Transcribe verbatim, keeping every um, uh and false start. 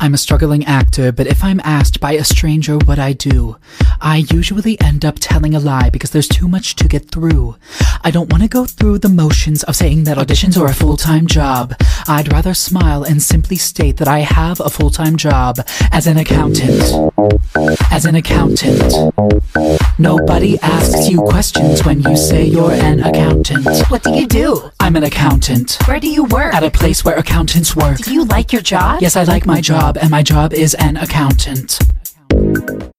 I'm a struggling actor, but if I'm asked by a stranger what I do, I usually end up telling a lie because there's too much to get through. I don't want to go through the motions of saying that auditions are a full-time job. I'd rather smile and simply state that I have a full-time job as an accountant. As an accountant. Nobody asks you questions when you say you're an accountant. What do you do? I'm an accountant. Where do you work? At a place where accountants work. Do you like your job? Yes, I like my job, and my job is an accountant.